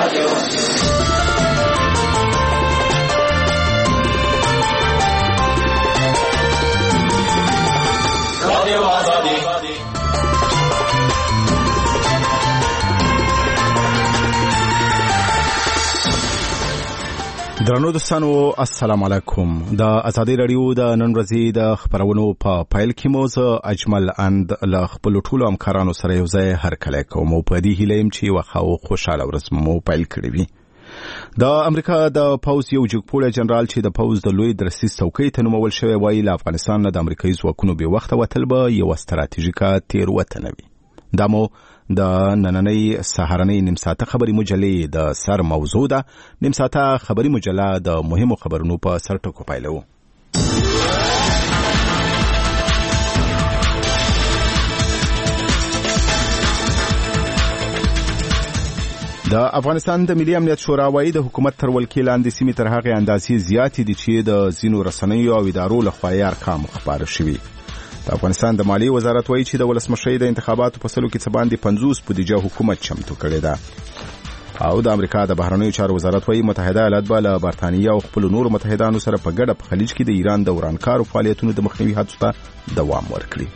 درنو دوستانو السلام علیکم. د ازادي رادیو د نن ورځې د خبرونو په پایل کې مو زه اجمل اند له خپل ټولو همکارانو سره یو ځای هرکلی کوم او په دې هیله یم چې وخت خوشاله ورځ مو پیل کړی وي. د امریکا د پوز یو جګپوړی جنرال چې د پوز د لوی درسي څوکۍ ته نومول شوی وایي له افغانستان نه د امریکایي ځواکونو بې وخته وتل به یوه ستراتیژیکه تېروتنه وي. دا مو د نننۍ سهارنۍ نیم ساعته خبري مجلې د سر موضوع ده. نیم ساعته خبري مجله د مهمو خبرونو په سر ټکو پیلوو. د افغانستان د ملي امنیت شورا وايي د حکومت تر ولکې لاندې سیمې تر هغې اندازې زیاتې دي چې د ځینو رسنیو او ادارو لخوا یې ارقام خپاره شوي. د افغانستان د مالیې وزارت وایي چې د ولسمشرۍ د انتخاباتو په سلو کې څه باندې 50 بودیجه حکومت چمتو کړې ده. او د امریکا د بهرنیو چارو وزارت وایي متحده ایالات به له برتانیا او خپل نورو متحدانو سره په ګډه په خلیج کې د ایران د ورانکارو فعالیتونو د مخنیوي هڅو ته دوام ورکړي.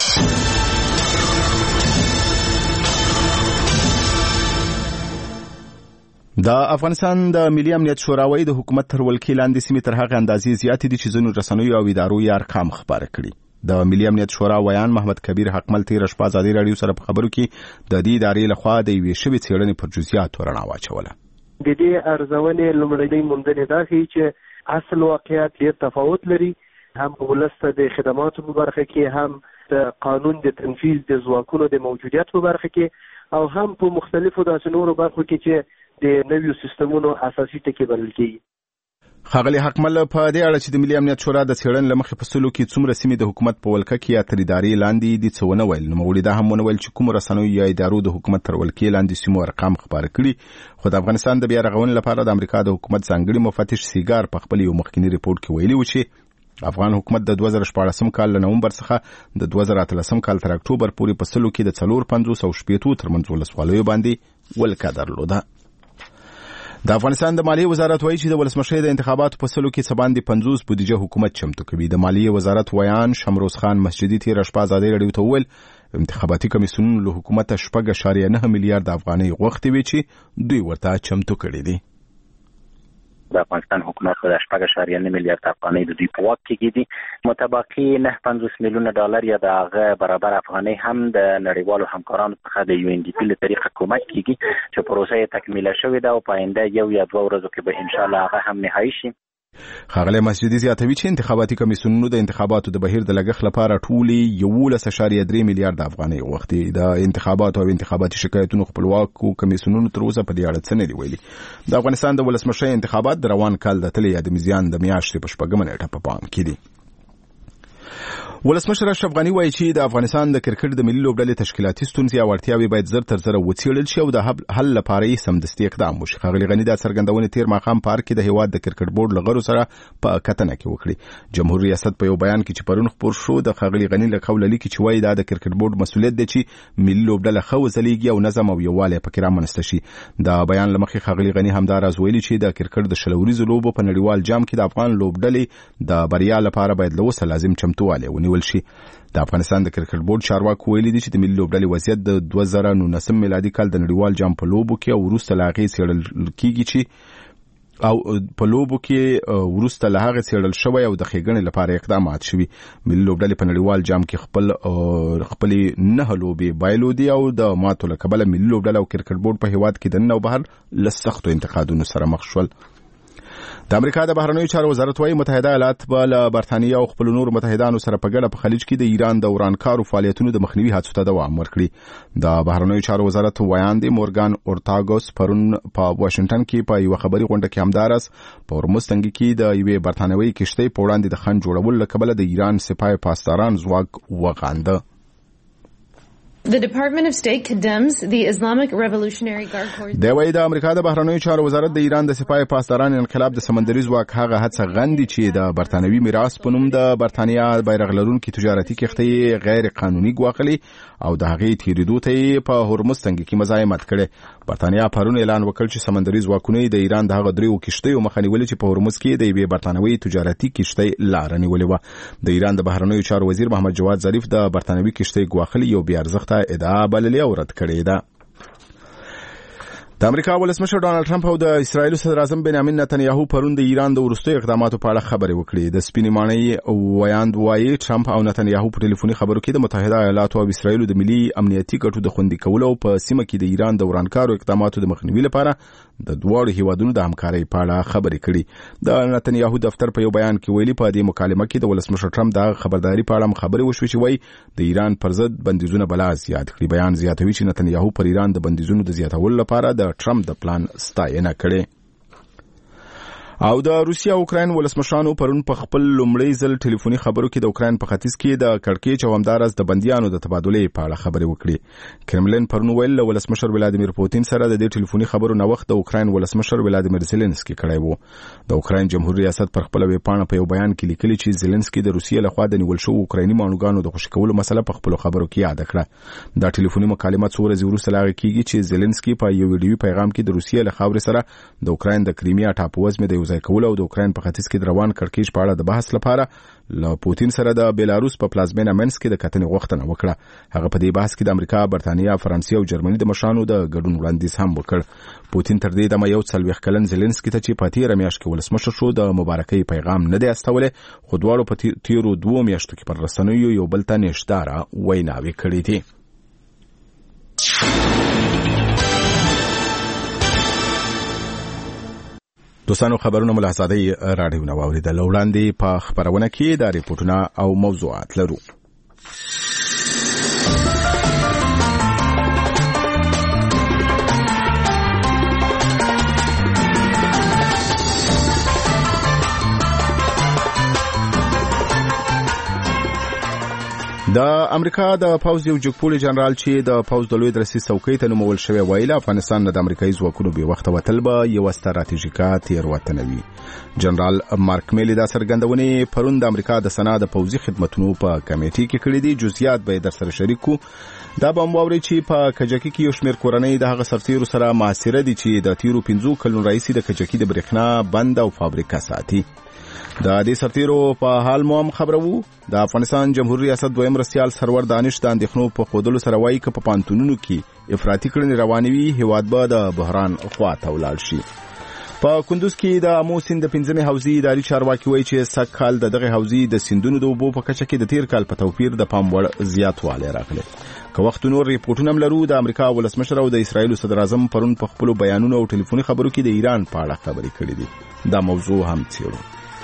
د افغانستان د ملي امنیت شورا وايي د حکومت تر ولکې لاندې سیمې تر هغې اندازې زیاتې دي چې ځینو رسنیو او ادارو یې ارقام خپاره کړي. د ملي امنیت شورا ویان محمد کبیر حقمل تېره شپه ازادي راډیو سره په خبرو کې د دې ادارې لخوا د یوې شوې څېړنې پر جزئیاتو رڼا واچوله. د دې ارزونې لومړنۍ موندنې دا ښیي چې اصل واقعیت ډېر تفاوت لري، هم په ولس ته د خدماتو په برخه کې، هم د قانون د تنفیذ د ځواکونو د موجودیت په برخه کې، او هم په مختلفو داسې نورو برخو کې چې د نویو سیستمونو اساسي ټکي بلل کېږي. ښاغلي حقمل په دې اړه چې د ملي امنیت شورا د څېړنې له مخې په سلو کې څومره سیمې د حکومت په ولکه کې یا تر ادارې لاندې دي څه ونه ویل. نوموړي دا هم ونه ویل چې کومو رسنیو یا ادارو د حکومت تر ولکې لاندې سیمو ارقام خپاره کړي. خو د افغانستان د بیا رغونې لپاره د امریکا د حکومت ځانګړي مفتش سیګار په خپل یو مخکینی ریپورت کې ویلي و چې افغان حکومت د 2014 کال له نومبر څخه د 2013 کال تر اکتوبر پورې په سلو کې د 450 او 50 ترمنځ ولسوالیو باندې ولکه درلوده. د افغانستان د مالیې وزارت وایي چې د ولسمشرۍ د انتخاباتو په سلو کې څه باندې 50 بودیجه حکومت چمتو کوي. د مالیې وزارت ویان شمروز خان مسجدي تېره شپه ازادي راډیو ته وویل انتخاباتي کمیسیونونو له حکومته 4.9 میلیارډ افغانۍ غوښتې وې چې دوی ورته چمتو کړي دي. د افغانستان حکومت په 4.9 میلیارډ افغانۍ د دوی په واک کې دي. متبقي 950 میلیونه ډالر یا د هغه برابر افغانۍ هم د نړیوالو همکارانو څخه د UNDP له طریقه کومک کیږي چې پروسه یې تکمیله شوې ده او په آینده یو یا دوه ورځو کې به ان شاء الله هغه هم نهایی شي. ښاغلی مسجدي زیاتوي چې انتخاباتي کمیسیونونو د انتخاباتو د بهیر د لګښت لپاره ټولې 11.3 میلیارډ افغانۍ غوښتې. د انتخاباتو او انتخاباتي شکایتونو خپلواکو کمیسیونونو تر اوسه په دې اړه څه نه دي ویلي. د افغانستان د ولسمشرۍ انتخابات د روان کال د اتلې یا د میزان د میاشتې په 4 نیټه په پام کې دي. ولسمشر اشرف غني وایي چې د افغانستان د کرکټ د ملي لوبډلې تشکیلاتي ستونزې او اړتیاوې باید زر تر زره وڅېړل شي او د حل لپاره یې سمدستي اقدام وشي. ښاغلي غني دا څرګندونې تېر ماښام په پارک کې د هېواد د کرکټ بورډ له غړو سره په کتنه کې وکړې. جمهور ریاست په یو بیان کې چې پرون خپور شو د ښاغلي غني له قوله لیکي چې وایي دا د کرکټ بورډ مسؤلیت دی چې ملي لوبډله ښه وځلیږي او نظم او یووالی پکې رامنځته شي. د بیان له مخې ښاغلي غني همدا راز ویلي چې د کرکټ د شلوريزو لوبو په نړیوال جام کې د افغان لوبډلې د بریا لپاره باید له اوسه لازم چمتووالی ونیول شي. د افغانستان د کرکټ بورډ چارواکو ویلي دي چې د ملي لوبډلې وضعیت د 2019 میلادي کال د نړیوال جام په لوبو کې او وروسته له هغې څېړل کېږي چې او په لوبو کې وروسته له هغې څېړل شوی او د ښېګڼې لپاره اقدامات شوي. ملي لوبډلې په نړیوال جام کې خپلې 9 لوبې بایلودي او د ماتو له کبله ملي لوبډله او کرکټ بورډ په هېواد کې دننه او بهر له سختو انتقادونو سره مخ شول. د امریکا د بهرنیو چارو وزارت وايي متحده ایالات به له برتانیا او خپل نورو متحدانو سره په ګډه په خلیج کې د ایران د ورانکارو فعالیتونو د مخنیوي هڅو ته دوام ورکړي. د بهرنیو چارو وزارت ویان دی مورګان اورتاګوس پرون په واشنگټن کې په یو خبري غونډه کې همدارس په هرمز تنګي کې د یوې برتانوي کشتۍ په وړاندې د خنډ جوړولو له کبله د ایران سپاه پاسداران ځواک وغانده. The Department of State condemns the Islamic Revolutionary Guard Corps. د وایي د امریکا د بهرنیو چارو وزارت د ایران د سپاه پاسداران انقلاب د سمندري ځواک هغه هڅه غندي چې د برتانوي میراث په نوم د برتانیا بیرغ لرونکي تجارتي کښتۍ غیر قانوني ګواښلې او د هغې تیریدو ته په هرمز تنګي کې مزاحمت کړي. برتانیا پرون اعلان وکړ چې سمندري ځواکونه د ایران د هغه دریو کشتیو مخه نیولې چې په هرمز کې د یوې برتانوي تجارتي کشتۍ لار نیولې و. د ایران د بهرنیو چارو وزیر محمد جواد ظریف د برتانوي کشتۍ ګواښلې یو بې ارزښته ادعا بللې او رد کړې ده. د امریکا ولسمشر ډانلډ ټرمپ او د اسرایل صدر اعظم بنیامین نتنیاهو پرون د ایران د وروستیو اقداماتو په اړه خبرې وکړې. د سپینې ماڼۍ ویاند وایي ټرمپ او نتنیاهو په ټلیفوني خبرو کې د متحده ایالاتو او اسرایل د ملي امنیتي ګټو د خوندي کولو او په سیمه کې د ایران د ورانکارو اقداماتو د مخنیوي لپاره د دواړو هیوادونو د همکارۍ په اړه خبرې کړې. د نتنیاهو دفتر په یو بیان کې ویلي په دې مکالمه کې د ولسمشر ټرمپ د خبرداري په اړه خبرې وشوې چې وایي د ایران پر ضد بندیزونه بلا زیات کړي. بیان زیاتوي چې نتنیاهو پر ایران د بندیزونو د زیاتولو لپاره د ټرمپ د پلان ستاینه کړې. او د روسیا او اوکراین ولسمشرانو پرون په خپل لومړی ځل ټلیفوني خبرو کې د اوکراین په ختیځ کې د کړکېچ او همدارس د بندیانو د تبادلې په اړه خبرې وکړې. کرملین پرون ویل له ولسمشر ولادیمیر پوتین سره د دې ټلیفوني خبرو نو وخت د اوکراین ولسمشر ولادیمیر زيلنسکي کړی وو. د اوکراین جمهوریت ریاست پر خپل ویب پاڼه په یو بیان کې لیکلي چې زيلنسکي د روسیې لخوا د نیول شوو اوکرایني مانوګانو د خوشی کولو مسله په خپل خبرو کې یاد کړه. دا ټلیفوني مکالمه څو ورځې وروسته لاغې کیږي چې زيلنسکي په یو ویډیوي پیغام کې د روسیې له خاورې سره د اوکراین د کریمیا ټاپووزمې د یوځای کولو او د اوکراین په ختیځ کې روان کړکېچ په اړه د بحث لپاره له پوتین سره د بیلاروس په پلازمینه منسک کې د کتنې غوښتنه وکړه. هغه په دې بحث کې د امریکا، برتانیا، فرانسې او جرمني د مشرانو د ګډون وړاندیز هم وکړ. پوتین تر دې دمه 40 کلن زيلنسکي ته چې په تیر میاشت کې ولسمشر شو د مبارکۍ پیغام نه دی استولې، خو دواړو په تیرو 2 میاشتو کې پر رسنیو یو بل ته نشداره ویناوې کړې دي. دوستانو خبرونه ملاحظاتي راډیو نو اوریدل وړاندې په خبرونه کې د ریپورتونو او موضوعات لرو. د امریکا د پوز یو جګپوړی جنرال چې د پوز د لوی درسي څوکۍ ته نومول شوی ویل افغانستان د امریکایي ځواکونو به وخت وتل به یو ستراتیژیکه تیروتنه وي. جنرال مارک میلی دا څرګندونه پرون د امریکا د سنا د پوزي خدماتونو په کمیټې کې کړې دي. جزئیات به در سره شریکو. دا به مووري چې په کجکی کې یو شمېر کورنۍ د هغه سرتیرو سره معاصره دي چې د تیرو 15 کلونو رئیس د کجکی د برېښنا بند او فابریکه ساتي. د دې سرتیرو په حال مو هم خبرو. د افغانستان جمهوریت ریاست دویم رسیال سرور دانش د اندېښنو په خودلو سره وایي چې په پانتونونو کې افراطي کړنې روانوي هیواد به د بحران خواته ولاړ شي. په کندوز کې د امو سیند د 15مې حوزې اداري چارواکي وایي چې سږکال دغه حوزې د سیندونو د اوبو په کچه کې د تیر کال په توپیر د پام وړ زیاتوالی راغلی. که وخت نور ریپورتونه هم لرو. د امریکا ولسمشر او د اسرایل صدر اعظم پرون په خپل بیانونو او ټلیفوني خبرو کې د ایران په اړه خبرې کړې دي. دا موضوع هم څېړو.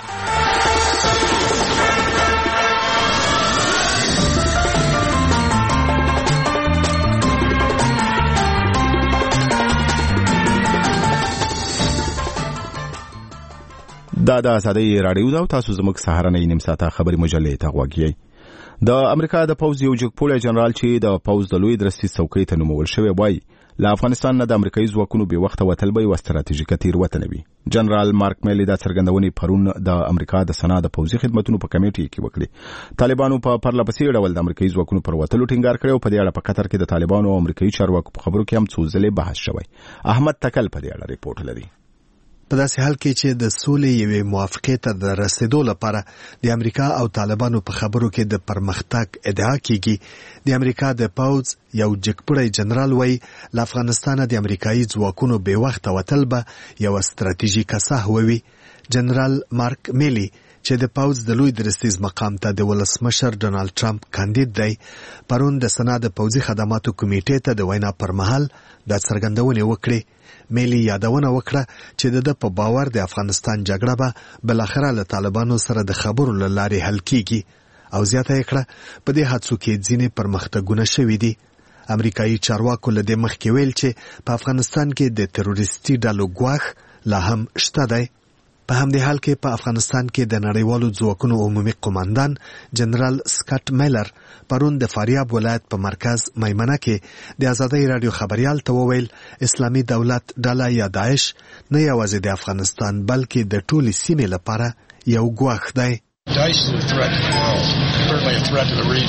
دا د ازادۍ راډیو دا تاسو زموږ سهارنۍ نیم ساعته خبري مجلې ته غوږی. د امریکا د پوز یو جګپوړی جنرال چې د پوز د لوی درسي څوکۍ ته نومول شوی وایي له افغانستان نه د امریکایي ځواکونو به وخت وتل به یو ستراتیژیکه تیروتنه وي. جنرال مارک میلی دا څرګندونه پرون د امریکا د سنا د پوزي خدماتونو په کمیټې کې وکړه. طالبانو په پرلپسې ډول د امریکایي ځواکونو پر وتلو ټینګار کړی او په دې اړه په قطر کې د طالبانو او امریکایي چارواکو په خبرو کې هم څو ځله بحث شوی. احمد تکل په دې اړه ریپورت لري. په داسې حال کې چې د سولې یوې موافقې ته د رسیدو لپاره د امریکا او طالبانو په خبرو کې د پرمختګ ادعا کیږي، د امریکا د پوز یو جګپوړی جنرال وایي له افغانستانه د امریکایي ځواکونو بې وخته وتل به یو ستراتیژیکه سهو وي. جنرال مارک میلی چې د پوز د لوی درستیز مقام ته د ولسمشر ډونالد ټرمپ کاندید دی، پرون د سنا د پوزي خدماتو کمیټې ته د وینا پر مهال د څرګندونې وکړې. میلی یادونه وکړه چې د په باور د افغانستان جګړه به بلاخره له طالبانو سره د خبرو له لارې حل کیږي او زیاته یې کړه په دې حادثو کې ځینې پرمختګونه شوي دي. امریکایي چارواکو له دې مخکې ویل چې په افغانستان کې د تروریستي ډلو ګواښ لا هم شته دی. په همدې حال کې په افغانستان کې د نړیوالو ځواکونو عمومي قوماندان جنرال سکاټ میلر پرون د فاریاب ولایت په مرکز میمنه کې د ازادۍ راډیو خبريال ته وویل اسلامي دولت ډله یا داعش نه یوازې د افغانستان بلکې د ټولې سیمې لپاره یو ګواښ دی.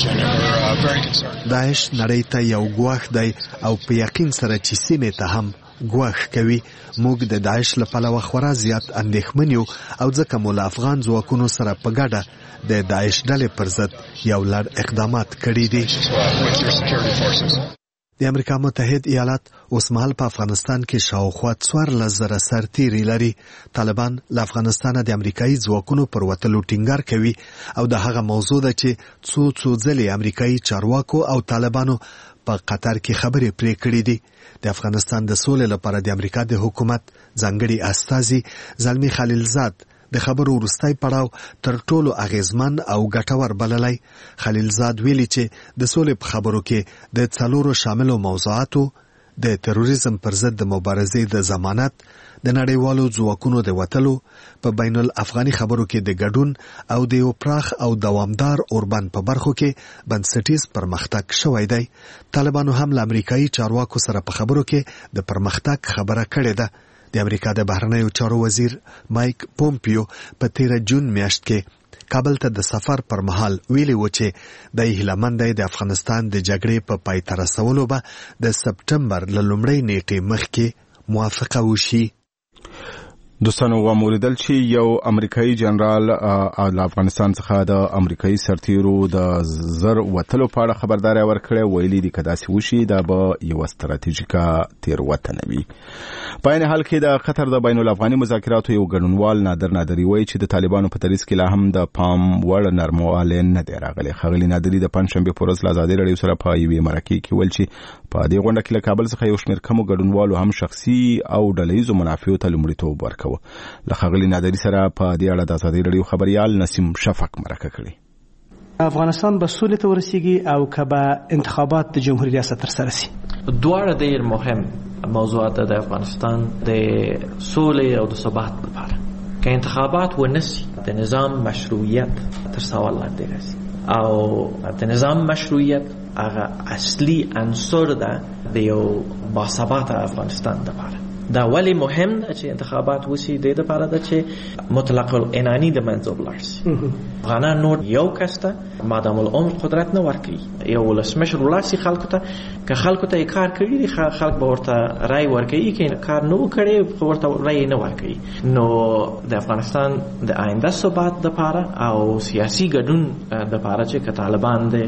داعش نړۍ ته یو ګواښ دی او په یقین سره چې سیمې ته هم ګواښ کوي. موږ د داعش له پلوه خورا زیات اندېښمن یو او ځکه مو له افغان ځواکونو سره په ګډه د داعش ډلې پر ضد یو لړ اقدامات کړي دي. د امریکا متحد ایالات اوسمهال په افغانستان کې شاوخوا 14,000 سرتیري لري. طالبان له افغانستانه د امریکایي ځواکونو پر وتلو ټینګار کوي او د هغه موضوع ده چې څو ځلې امریکایي چارواکو او طالبانو په قطر کې خبرې پرې کړې دي. د افغانستان د سولې لپاره د امریکا د حکومت ځانګړي استازي زلمی خلیلزاد د خبرو وروستی پړاو تر ټولو اغیزمن او ګټور بللی. خلیلزاد ویلي چې د سولې په خبرو کې د 4 شاملو موضوعاتو د تروریزم پر ضد د مبارزې د ضمانت، د نړیوالو ځواکونو د وتلو، په بین الافغاني خبرو کې د ګډون او د یو پراخ او دوامدار اوربند په برخو کې بنسټیز پرمختګ شوی دی. طالبانو هم له امریکایي چارواکو سره په خبرو کې د پرمختګ خبره کړې ده. د امریکا د بهرنیو چارو وزیر مایک پومپیو په 13 جون میاشت کې کابل ته د سفر پر مهال ویلي و چې د هیلمند د افغانستان د جګړې په پای ته رسولو به د سپټمبر له لومړۍ نیټې مخکې موافقه وشي. دوستانو وموریدل چې یو امریکایي جنرال له افغانستان څخه د امریکایي سرتیرو د زر وتلو په اړه خبرداري ورکړه. ویلي دي که داسې وشي دا به یو ستراتیژیکه تېروتنه وي. په عین حال کې د قطر د بین الافغاني مذاکراتو یو ګډونوال نادري وایي چې د طالبانو په تدریس کې لا هم د پام وړ نرموالی نه دی راغلی. ښاغلي نادري د پنجشنبې په ورځ له ازادي راډیو سره په یوې مرکې کې ویل چې په دې غونډه کې له کابل څخه یو شمېر کمو ګډونوالو هم شخصي او ډلهییزو منافعو ته لومړیتوب ورکوه. له ښاغلي نادري سره په دې اړه د ازادي راډیو خبريال نسیم شفق مرکه کړې. افغانستان به سولې ته ورسیږي او که به انتخابات د جمهوریت ریاست ترسره شي. دواړه ډېر مهم موضوعات د افغانستان د سولې او د ثبات لپاره. که انتخابات ونسي د نظام مشروعیت تر سوال لاندې راځي او د نظام مشروعیت هغه اصلي عنصر ده د یو باثباته افغانستان لپاره. دا ولی مهم ده چې انتخابات وشي د لپاره ده چې مطلق العنانی د منځ ولاړ شي. افغانان نور یو کس ته مادام العمر قدرت نه ورکړي، یو ولسمشر ولاړ شي خلکو ته، که خلکو ته کار کړي دي خلک به ورته رای ورکوي، که کار نه وکړي ورته رای نه ورکوي. نو د افغانستان د آینده ثبات لپاره او سیاسي ګډون لپاره چې که طالبان د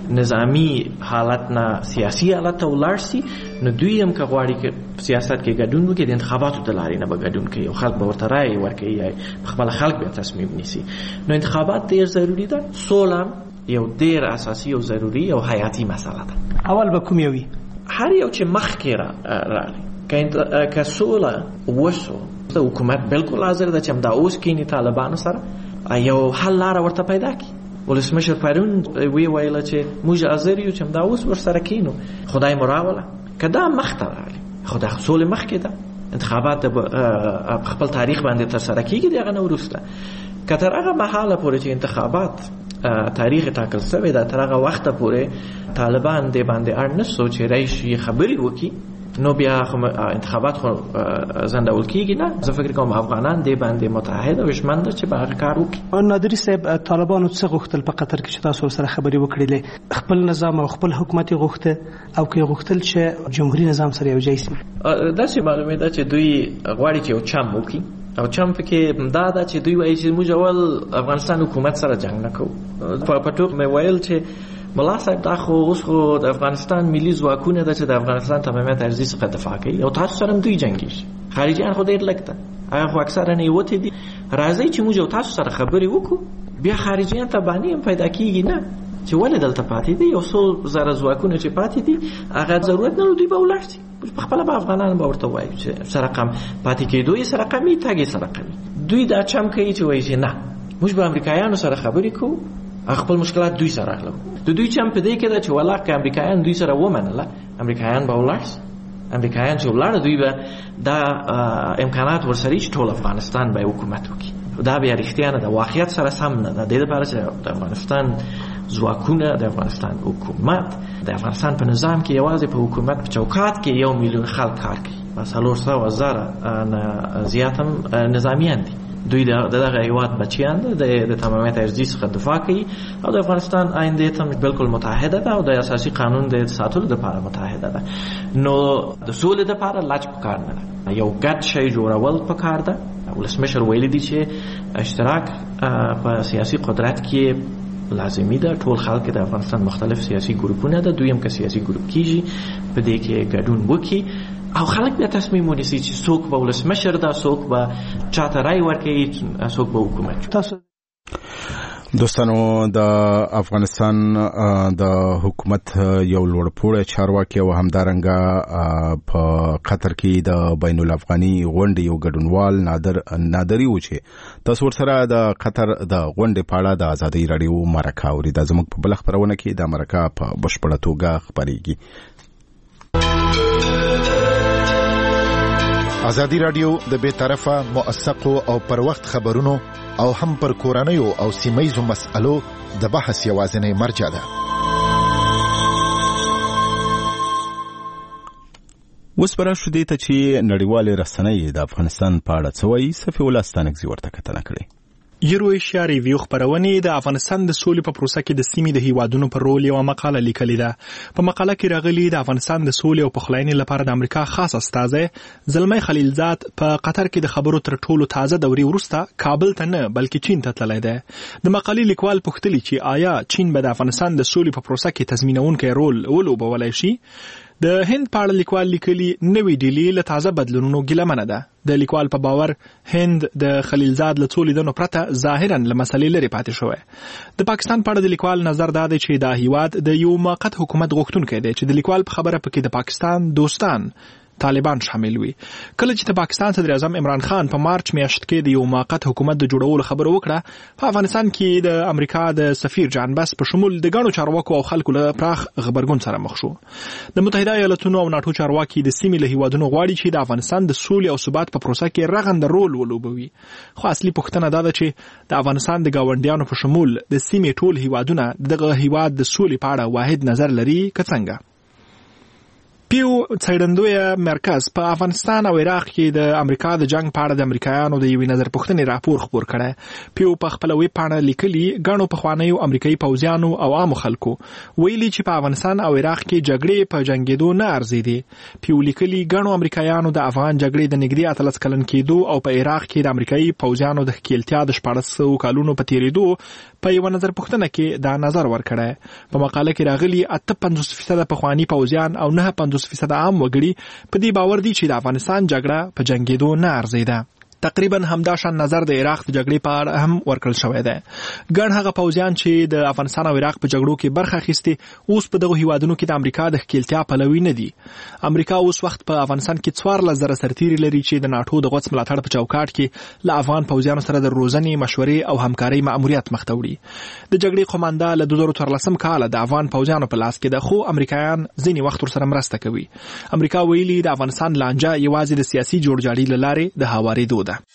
نظامی حالت نه سیاسي حالت ته ولاړ شي نو دوی هم که غواړي که سیاست کې ګډون وکړي د انتخاباتو د لارې نه به ګډون کوي او خلک به ورته رای ورکوي، خپل خلک به تصمیم نیسي. نو انتخابات ډېر ضروري ده. سوله یو ډېر اساسي او ضروري او حیاتي مسله ده. اول به کوم یوي؟ هر یو چې مخکې راغلی که سوله وشو د حکومت بالکل حاضر ده چې همدا اوس کینی طالبانو سره یو حل لاره ورته پیدا کړي. ولسمشر پرون ویله چې موږ حاضر یو چې همدا اوس ورسره کینو، خدای مو راوله. که دا مخته راغلی خو د سولې مخکې ده، انتخابات خپل تاریخ باندې ترسره کېږي د هغه نه وروسته. که تر هغه مهاله پورې چې انتخابات تاریخ ټاکل شوی ده تر هغه وخته پورې طالبان دې باندې اړ نه سو چې رئیس خبرې وکړي نو بیا انتخابات خو زندول کېږي نه. زه فکر کوم افغانان دې باندې متحد او ژمن دي چې به هغه کار وکړي. نادري صاحب، طالبانو څه غوښتل په قطر کې چې تاسو سره خبرې وکړلې؟ خپل نظام او خپل حکومت غوښته او که غوښتل چې جمهوریت نظام سره یو ځای شي؟ داسې معلومه ده چې دوی غواړي چې یو چم وکړي او چم پکې دا ده چې دوی وایي چې موږ اول افغانستان حکومت سره جنگ نه کوو. په ټوک مې ویل چې ملا صاحب دا خو اوس خو د افغانستان ملي ځواکونه ده چې د افغانستان تمامیت ارضي څخه دفاع کوي او تاسو سره هم دوی جنګیږي. خارجيان خو ډېر لږ ده، هغه خو اکثره نه وته دي. راځي چې موږ تاسو سره خبرې وکړو، بیا خارجيان ته باندې هم پیدا کیږي نه چې ولې دلته پاتې دي. یو څو زره ځواکونه چې پاتې دي هغه ضرورت نه لري دوی به ولاړ شي. په خپل به افغانان به ورته وایي چې سره رقم پاتې کېدو یې سره رقمي تاګي سره رقمي. دوی دا چم کوي چې وایي چې نه موږ به امریکایانو سره خبرې کوو، خپل مشکلات دوی سره اخلو. د دوی چم په دې کې ده چې والله که امریکایان دوی سره ومنله امریکایان به ولاړ شي. امریکایان چې ولاړ دوی به دا امکانات ورسره چې ټول افغانستان به حکومت وکړي. دا بیا رښتیا نه ده، واقعیت سره سم نه ده. د دې لپاره چې د افغانستان ځواکونه، د افغانستان حکومت، د افغانستان په نظام کې یوازې په حکومت په چوکات کې 1 میلیون خلک کار کوي، 400,000 نه زیات هم نظامیان دي. دوی دغه هیواد بچیان د تمامیت ارضي څخه دفاع کوي او د افغانستان آینده ته بالکل متحده ده او د اساسي قانون د ساتلو لپاره متحده ده. نو د سولې لپاره لچ پکار نه ده، یو ګډ شی جوړول پکار ده. ولسمشر ویلي دي چې اشتراک په سیاسي قدرت کې لازمي ده. ټول خلک د افغانستان مختلف سیاسي ګروپونه ده، دوی هم که سیاسي ګروپ کیږي په دې کې ګډون وکړي او خلک بیا تصمیم ونیسي چې څوک به ولسمشر ده، څوک به چاته رای ورکوي، څوک به حکومت. تاسو دوستانو د افغانستان د حکومت یو لوړپوړی چارواکي او همدارنګه په قطر کې د بین الافغاني غونډې یو ګډونوال نادري و چې تاسو ورسره د قطر د غونډې په اړه د ازادي راډیو مرکه اورئ. دا زموږ په بل خپرونه کې د مرکه په بشپړه توګه خپرېږي. ازادي راډیو د بې طرفه موثقو او پر وخت خبرونو او هم پر کورنیو او سیمه‌یزو مسألو د بحث یوازینی مرجع ده. اوس به راشو دې ته چې نړیوالې رسنۍ د افغانستان په اړه څه وایي. صفي الله ستانکزي ورته کتنه کړې. یورویشیا ریویو خبرونه د افغانستان د سولې په پروسه کې د سیمې د هیوادونو پر رول یو مقاله لیکلې ده. په مقاله کې راغلي د افغانستان د سولې او پخلاینې لپاره د امریکا خاص استازی زلمی خلیلزاد په قطر کې د خبرو تر ټولو تازه دوري وروسته کابل ته نه بلکې چین ته تللی دی. د مقالې لیکوال پوښتلي چې آیا چین به د افغانستان د سولې په پروسه کې تضمینونکی رول ولوبولی شي. د هند په اړه لیکوال لیکلي نوې ډیلي له تازه بدلونونو ګیلمنه ده. د لیکوال په باور هند د خلیلزاد له څو لیدنو پرته ظاهرا له مسلې لرې پاتې شوی. د پاکستان په اړه د لیکوال نظر دا دی چې دا هیواد د یو موقت حکومت غوښتونکی دی چې د لیکوال په خبره پکې د پاکستان دوستان طالبان شامل وي. کله چې د پاکستان صدر اعظم عمران خان په مارچ میاشت کې د یو موقت حکومت د جوړولو خبره وکړه، په افغانستان کې د امریکا د سفیر جان بس په شمول د ګڼو چارواکو او خلکو له پراخ غبرګون سره مخ شو. د متحده ایالاتونو او ناتو چارواکي د سیمې له هیوادونو غواړي چې د افغانستان د سولې او ثبات په پروسه کې رغنده رول ولوبوي. خو اصلي پوښتنه دا ده چې د افغانستان د ګاونډیانو په شمول د سیمې ټول هیوادونه دغه هیواد د سولې په اړه واحد نظر لري که څنګه. پیو څېړندوی مرکز په افغانستان او عراق کې د امریکا د جنگ په اړه د امریکایانو د یوې نظر پوښتنې راپور خپور کړی. پیو په خپل ویب پاڼه لیکلي ګڼو پخوانیو امریکایي پوځیانو او عامو خلکو ویلي چې په افغانستان او عراق کې جګړې په جنگېدو نه ارزېدې. پیو لیکلي ګڼو امریکایانو د افغان جګړې د نږدې 13 کلن کېدو او په عراق کې د امریکایي پوځیانو د ښکېلتیا د 1400 کالونو په تېرېدو په یو نظر پوښتنه کې دا نظر ورکړی. په مقاله کې راغلي 58% پخواني پوځیان او 9% عام وګړي په دې باور دي چې د افغانستان جګړه په جنگېدو نه ارزېده. تقریبا همدا شان نظر د عراق د جګړې په اړه هم ورکړل شوی دی. ګڼ هغه پوځیان چې د افغانستان او عراق په جګړو کې برخه اخیستې اوس په دغه هیوادونو کې د امریکا د ښکېلتیا پلوي نه دي. امریکا اوس وخت په افغانستان کې 14,000 سرتیري لري چې د ناټو د غوڅ ملاتړ په چوکاټ کې له افغان پوځیانو سره د روزنې، مشورې او همکارۍ مأموریت مخ ته وړي. د جګړې قومانده له 2014 کال د افغان پوځیانو په لاس کې ده، خو امریکایان ځینې وخت ورسره مرسته کوي. امریکا ویلي د افغانستان لانجه یوازې د سیاسي جوړجاړي له لارې د هوارېدو ده.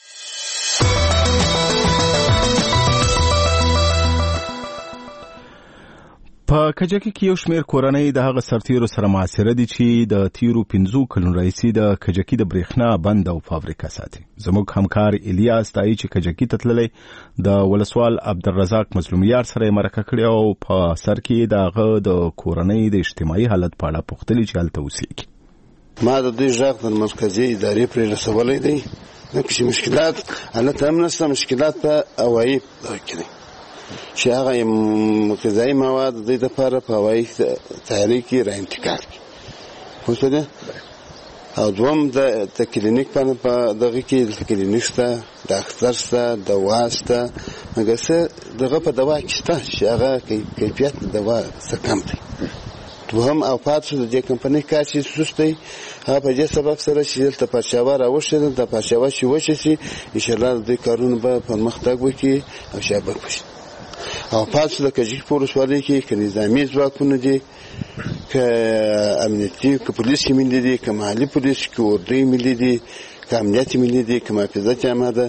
په کجکي کې یو شمېر کورنۍ د هغه سرتیرو سره معاصره دي چې د تیرو 15 کلونو راهیسې د کجکي د برېښنا بند او فابریکه ساتي. زموږ همکار الیاس تایي چې کجکي ته تللی د ولسوال عبدالرزاق مظلومیار سره مرکه کړې او په سر کې د هغه د کورنۍ د اجتماعي حالت په اړه پوښتلي چې هلته اوسېږي. ما د دوی غږ د مرکزي ادارې پرې رسولی دی، چې مشکلات هلته هم نشته. مشکلات په هوایي کې دي چې هغه غذایي مواد د دوی دپاره په هوایي تیاري کې را انتقال کړي. پوه شوې؟ او دوم د کلینیک په دغه کې کلینیک شته، د اختر شته، دوا شته، مګر څه دغه په دوا کې شته چې هغه کیفیت د دوا څه کم دی. دوهم او پاتې د دې کمپنۍ کار چې سست دی، هغه په دې سبب سره چې دلته پرچاوه راوښتېدل، د پرچاوه چې وچه شي انشاءالله د دوی کارونه به پرمختګ وکړي او شابه کړي. او پاتې د کجکي په ولسوالۍ کې که نظامي ځواکونه دي، که امنیتي، که پولیس ملي دي، که محلي پولیس، که اردوی ملي دي، که امنیت ملي دي، که محافظت عامه ده،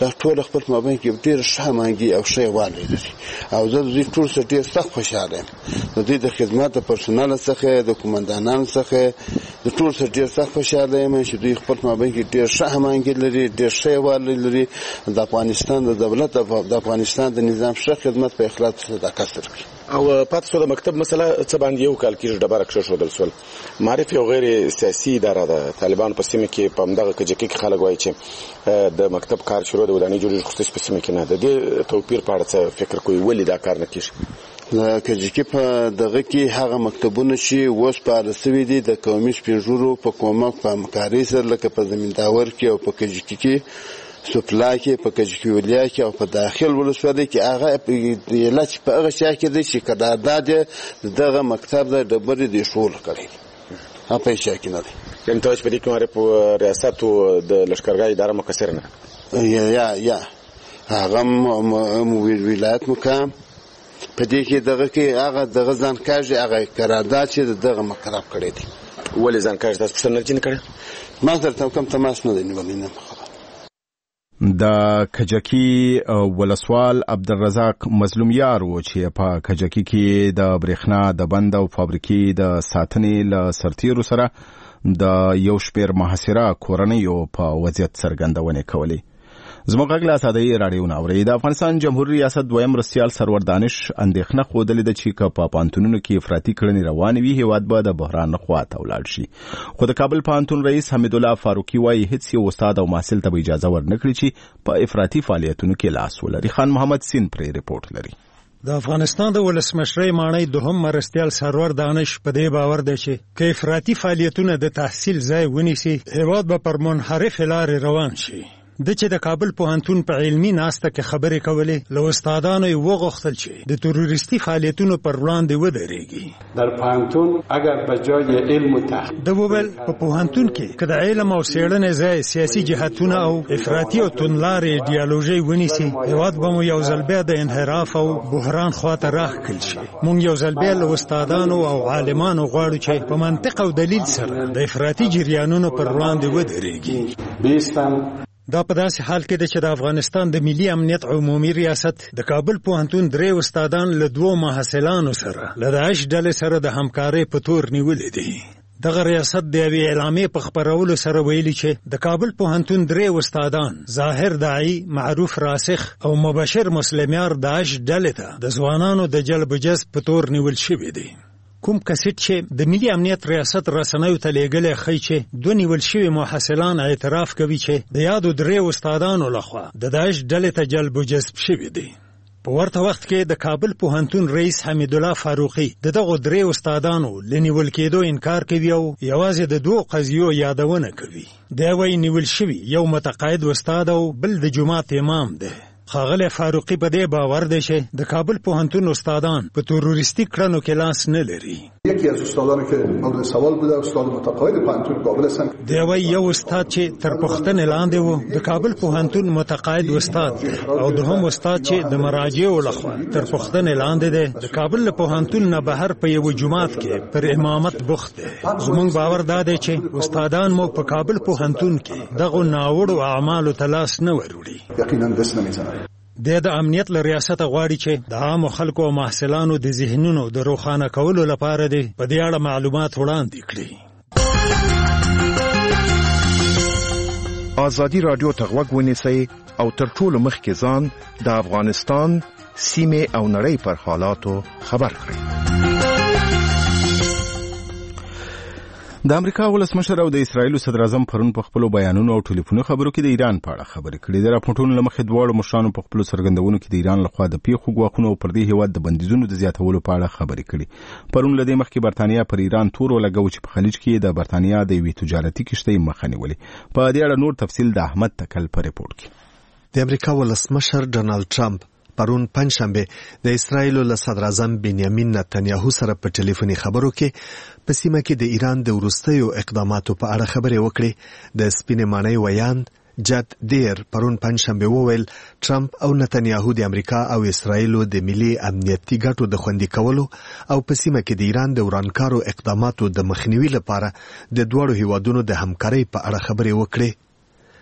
دا ټول خپل مابین کې ډېر ښه هماهنګي او ښه یووالی لري او زه د دوی ټول سره ډېر سخت خوشحاله یم د دوی د خدمت د پرسونل څخه د قومندانانو څخه د ټول سره ډېر سخت خوشحاله یم چې دوی خپل مابین کې ډېر ښه هماهنګي لري ډېر ښه یووالی لري د افغانستان د دولت د افغانستان د نظام ښه خدمت په اخلاص صداقت سره کوي او پاتې شو د مکتب مسله څه باندې یو کال کې ډبره کښېښودل سول معرف یو غیر سیاسي اداره ده طالبان په سیمه کې په همدغه کجکي کې خلک وایي چې د مکتب کار شروع د ودانۍ جوړېږي خو په سیمه کې نه د دې توپیر په اړه څه فکر کوي ولې دا کار نه کیږي د کجکي په دغه کې هغه مکتبونه چې اوس فعال شوي دي د قومي سپینږیرو په کومک په همکارۍ سره لکه په زمینداور کې او په کجکي کې سپلا کې په کجکي ولیا کې او په داخل ولسوالۍ کې هغه علت په هغه شای کې دی چې قرارداد دغه مکتب د ډبرې د شول کړی په شای کې نه دی یعنې ته چې په دې کې ماره په ریاست او د لشکرګاه اداره مقصر نه یا هغه ولایت مقام په دې کې دغه کې هغه دغه ځانکاږي هغه قرارداد چې دغه مکتب کړی دی ولې ځانکاږي تاسو پوښتنه نه کړې ما سره کوم تماس نه دی نیولی نه د کجکی ولسوال عبدالرزاق مظلومیار و چې په کجکی کې د برېښنا د بند او فابریکې د ساتنې له سرتیرو سره د یو شمېر محاصره کورنیو په وضعیت څرګندونې کولې. زموږ غږ له اسادۍ راډیو نه اورئ. د افغانستان جمهوریت ریاست دویم مرستیال سرور دانش اندېښنه ښودلې ده چې که په پوهنتونونو کې افراطي کړنې روانې وي هېواد به د بحران خوا ته ولاړ شي. خو د کابل پوهنتون رئیس حمیدالله فاروقي وایي هیڅ یو استاد او محصل ته به اجازه ورنکړي چې په افراطي فعالیتونو کې لاس ولري. خان محمد سین پرې رپورټ لري. د افغانستان د ولسمشرۍ ماڼۍ دوهم مرستیال سرور دانش په دې باور دی چې که افراطي فعالیتونه د تحصیل ځای ونیسي هېواد به پر منحرفې لارې روان شي. د چې د کابل پوهنتون په علمي ناسته کې خبرې کولې له استادانو یې وغوښتل چې د تروریستي فعالیتونو پر وړاندې ودرېږي. در پوهنتون اگر به جای علم و تحقیق د وویل په پوهنتون کې که د علم او څېړنې ځای سیاسي جهتونه او افراطي او توندلارې ایډیالوژۍ ونیسي هېواد به مو یو ځل بیا د انحراف او بحران خواته راښکل شي. موږ یو ځل بیا له استادانو او عالمانو غواړو چې په منطق او دلیل سره د افراطي جریانونو پر وړاندې ودرېږي. دا په داسې حال کې ده چې د افغانستان د ملي امنیت عمومي ریاست د کابل پوهنتون 3 استادان له 2 محصلانو سره له داعش ډلې سره د همکارۍ په تور نیولې دي. دغه ریاست د یوې اعلامیې په خپرولو سره ویلي چې د کابل پوهنتون 3 استادان ظاهر داعی، معروف راسخ او مبشر مسلمیار داعش ډلې ته د ځوانانو د جلب و جذب په تور نیول شوي دي. کوم کسیټ چې د ملي امنیت ریاست رسنیو ته لیږلی ښیي چې 2 نیول شوي محصلان اعتراف کوي چې د یادو 3 استادانو لخوا د داعش ډلې ته جلب و جذب شوي دي. په ورته وخت کې د کابل پوهنتون رئیس حمیدالله فاروقي د دغو 3 استادانو له نیول کېدو انکار کوي او یوازې د 2 قضیو یادونه کوي. دی وایي نیول شوي یو متقاعد استاد او بل د جومات امام دی. ښاغلی فاروقي په دې باور دی چې د کابل پوهنتون استادان په تروریستي کړنو کې لاس نه لري. یکی از استادانی که مورد سوال بوده استاد متقاعد پوهنتون کابل هستن. دی وایي یو استاد چې تر پوښتنې لاندې و د کابل پوهنتون متقاعد استاد او دوهم استاد چې د مراجعو لخوا تر پوښتنې لاندې دی د کابل له پوهنتون نه بهر په یو جومات کې پر امامت بوخت دی. زموږ باور دا دی چې استادان مو په کابل پوهنتون کې دغو ناوړو اعمالو ته لاس نه وروړي. یقینا دست نمیزنه. د امنیت له ریاسته غواړي چې د عامو خلکو او محصلانو د ذهنونو د روښانه کولو لپاره دی په دې اړه معلومات وړاندې کړي. ازادي رادیو ته غوږ ونیسئ او تر ټولو مخکې ځان د افغانستان سیمې او نړۍ پر حالاتو خبر کړئ. د امریکا ولسمشر او د اسرایل صدر اعظم پرون په خپل بیانونو او ټلیفوني خبرو کې د ایران په اړه خبرې کړې. د راپورټونو له مخې دواړو مشرانو په خپل څرګندونو کې د ایران لخوا د پیښو ګواښونو او پر دې هیواد د بندیزونو د زیاتولو په اړه خبرې کړې. پرون له دې مخکې برتانیا پر ایران تور ولګو چې په خلیج کې د برتانیا د یوې تجارتي کشتۍ مخه نیولې. په دې اړه نور تفصیل د احمد تکل په رپورټ کې. د امریکا ولسمشر ډونالد ټرمپ پرون پنځشنبه د اسرایل له صدر اعظم بنیامین نتنیاهو سره په ټلیفوني خبرو کې په سیمه کې د ایران د وروستیو اقداماتو په اړه خبرې وکړې. د سپینې ماڼۍ ویاند جد دیر پرون پنځشنبه وویل ټرمپ او نتنیاهو د امریکا او اسرایل د ملي امنیتي ګټو د خوندي کولو او په سیمه کې د ایران د ورانکارو اقداماتو د مخنیوي لپاره د دوړو هیوادونو د همکارۍ په اړه خبرې وکړې.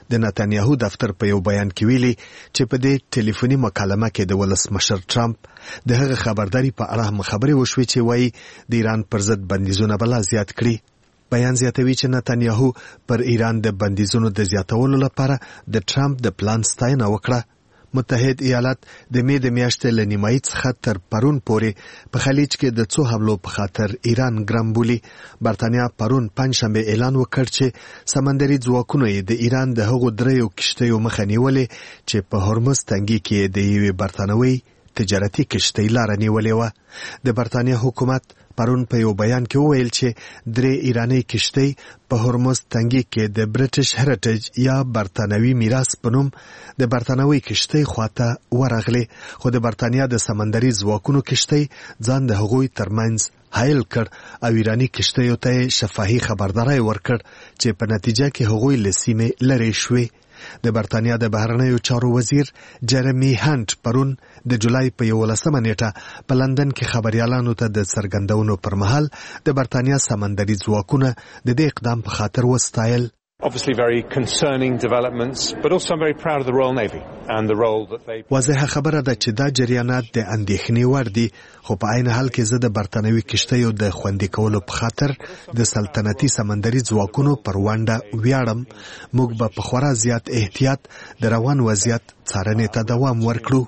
د نتانیاهو دفتر په یو بیان کې ویلي چې په دې ټلیفوني مکالمه کې د ولسمشر ټرمپ د هغه خبرداري په اړه خبرې وشوې چې وایي د ایران پر ضد بندیزونه بلا زیات کړي. بیان زیاتوي چې نتانیاهو پر ایران د بندیزونو د زیاتولو لپاره د ټرمپ د پلان ستاینه وکړه. متحد ایالات د مې د میاشتې له نیمایي څخه تر پرون پورې په خلیج کې د څو حملو په خاطر ایران ګرم بولي. برتانیا پرون پنجشنبه اعلان وکړ چې سمندري ځواکونو یې د ایران د هغو دریو کشتیو مخه نیولې چې په هرمز تنګي کې د یوې برتانوي تجارتي کشتۍ لاره نیولې وه. د برتانیا حکومت پرون په یو بیان کې وویل چې 3 ایرانی کشتۍ په هرمز تنګي کې د برټش هریټیج یا برتانوي میراث په نوم د برتانوي کشتۍ خواته ورغلي، خو د برتانیا د سمندري ځواکونو کشتۍ ځان د هغوی ترمنځ حایل کړ او ایرانی کشتیو ته شفاهي خبرداری ورکړ چې په نتیجه کې هغوی له سیمې لرې شوې. د برتانیا د بهرنیو چارو وزیر جرمی هانټ پرون د جولای په 11 نیټه په لندن کې خبريالانو ته د څرګندونو پر مهال د برتانیا سمندري ځواکونه د دې اقدام په خاطر وستایل. Obviously very concerning developments, but also I'm very proud of the Royal Navy and the role that they... واضح خبره ده چې دا جریانات د اندېښنې وړ دي، خو په عین حال کې زه د برتانوي کشتیو د خوندي کولو په خاطر د سلطنتي سمندري ځواکونو پر ونډه ویاړم. موږ به په خورا زیات احتیاط د روان وضعیت څارنې ته دوام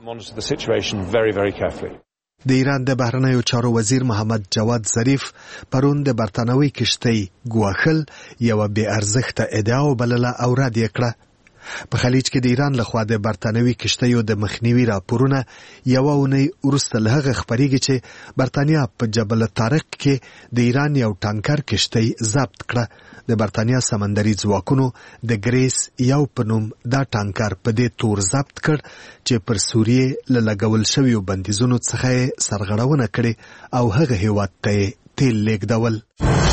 ورکړو. د ایران د بهرنیو چارو وزیر محمد جواد ظریف پرون د برتانوي کشتۍ ګواښل یوه بې ارزښته ادعا وبلله او رد یې کړه. په خلیج کې د ایران لخوا د برتانوي کشتیو د مخنیوي راپورونه یوه اونۍ وروسته له هغه خپریږي چې برتانیا په جبل طارق کې د ایران یو ټانکر کشتۍ ضبط کړه. د برتانیا سمندري ځواکونو د ګریس یو په نوم دا ټانکر په دې تور ضبط کړ چې پر سوریې له لګول شویو بندیزونو څخه سرغړونه کړې او هغه هیواد ته تیل لیږدول.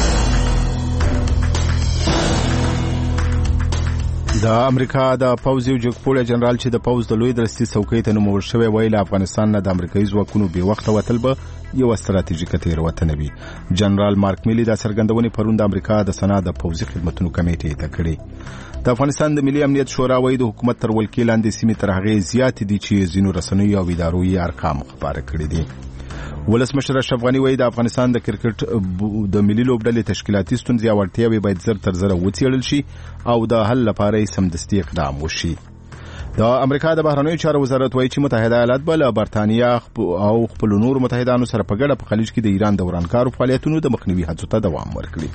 د امریکا د پوځ یو جګپوړی جنرال چې د پوځ د لوی درستي څوکۍ ته نومول شوی ویل افغانستان نه د امریکایي ځواکونو بې وخته وتل به یو ستراتیژیکه تېروتنه وي. جنرال مارک میلی دا څرګندونې پرون د امریکا د سنا د پوځي خدمتونو کمیټې ته کړې. د افغانستان د ملي امنیت شورا وایي د حکومت تر ولکې لاندې سیمې تر هغې زیاتې دي چې ځینو رسنیو او ادارو یې ارقام خپاره کړي دي. ولسمشر اشرف غني وایي د افغانستان د کرکټ د ملي لوبډلې تشکیلاتي ستونزې او اړتیاوې باید زر تر زره وڅېړل شي او د حل لپاره یې سمدستي اقدام وشي. د امریکا د بهرنیو چارو وزارت وایي چې متحده ایالات به له برتانیا او خپلو نورو متحدانو سره په ګډه په خلیج کې د ایران د ورانکارو فعالیتونو د مخنیوي هڅو ته دوام ورکړي.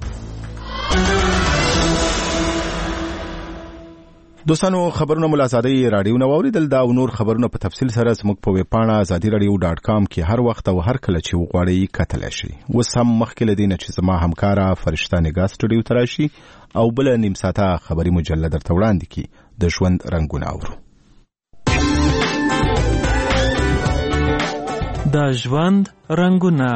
دوستانو خبرونه مو له ازادۍ راډیو نه واوریدل. دا او نور خبرونه په تفصیل سره زموږ په ویب پاڼه azadiradio.com کې هر وخت او هر کله چې وغواړئ کتلی شئ. اوس هم مخکې له دې نه چې زما همکاره فرشته نګاه سټوډیو ته راشي او بله نیم ساعته خبري مجله درته وړاندې کړي. د ژوند رنګونه اورو. د ژوند رنګونه.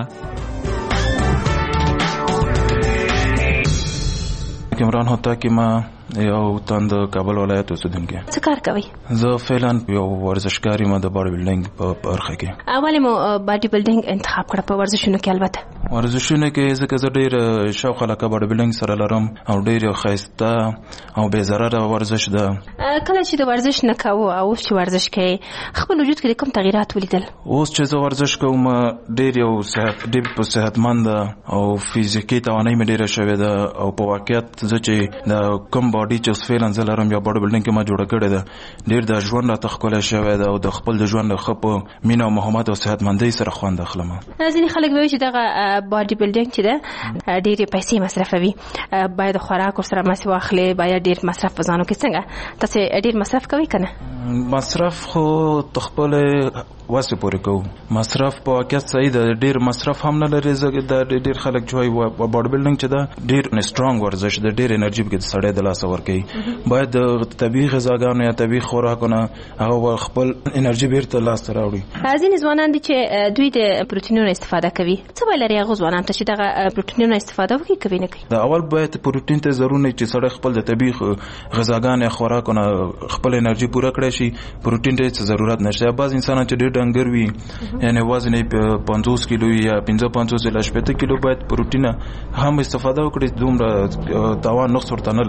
عمران ہوتا کہ ما یو تند کابل ولایت اوسیدونکی. څه کار کوي؟ زه فعلا یو ورزشکار یم د باډي بلډینګ په برخه کې. اول مو باډي بلډینګ انتخاب کړ په ورزشونو کې. البته ورزشونه کې ځکه زه ډېر شوق علاقه باډي بلډینګ سره لرم او ډېر ښایسته او بې ضرره ورزش ده. کله چې د ورزش نه کوو او اوس چې ورزش کوي خپل وجود کې کوم تغیرات ولیدل؟ اوس چې زه ورزش کوم ډېر یو ډېر صحتمند او فزیکي توانایي مې ډېره شوې ده او په واقعیت زه چې د کوم باډي چې فعلا زه لرم یا باډي بلډینګ کې ما جوړه کړې ده ډېر د ژوند راته ښکلی شوی ده او د خپل د ژوند ښه په مینه او محبت او صحتمندۍ سره خوند اخلم. ځینې خلک وایي چې دغه باډي بلډینګ چې ده ډېرې پیسې مصرفوي، باید خوراک ورسره مصرف واخلي، باید ډېر مصرف په ځانو کې. څنګه تاسو ډېر مصرف کوئ که نه؟ مصرف خو د خپلې وسې پورې کوو. مصرف په واقعیت صحیح ده، ډېر مصرف هم نه لري. ډېر خلک چې وایي باډي بلډینګ چې ده ډېر سترانګ ورزش ده، ډېر انرژي پکې د سړی د لاسه ورکوي. باید د طبیعي غذاګانو یا طبیعي خوراکونه هغه خپل انرژي بیرته لاسته راوړي. ځینې ځوانان دي چې دوی د پروټینونو استفاده کوي. څه به لري هغه ځوانان ته چې دغه پروټینونو استفاده وکړي کوي نه کوي؟ د اول باید پروټین ته ضرور نه چې سړی خپل د طبیعي غذاګانو یا خوراکونه خپل انرژي پوره کړی شي، پروټین ته هیڅ ضرورت نشته. بعض انسانان چې ډېر ډنګر وي یعنی وزن یې 50 کیلو یا 55 یا 60 کیلو باید پروټین هم استفاده وکړي، دومره تاوان نقص ورته نه لري. د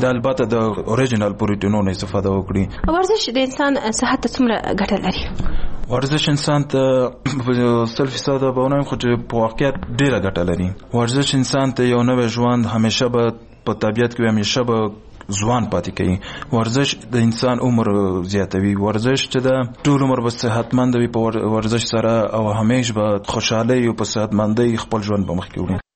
دا البته د اوریجنل پروتینونو استفاده وکړي. ورزش د انسان صحت ته څومره ګټه لري؟ ورزش انسان ته 100% به ونه خو په واقعیت ډیره ګټه لري. ورزش انسان ته یو نوې ژوند همیشه به په طبیعت کې همیشه به ځوان پاتې کوي. ورزش د انسان عمر زیاتوي. ورزش چې د ټول عمر به صحتمند وي په ورزش سره او همیشه به خوشاله او په صحتمندۍ خپل ژوند به مخکې وړي.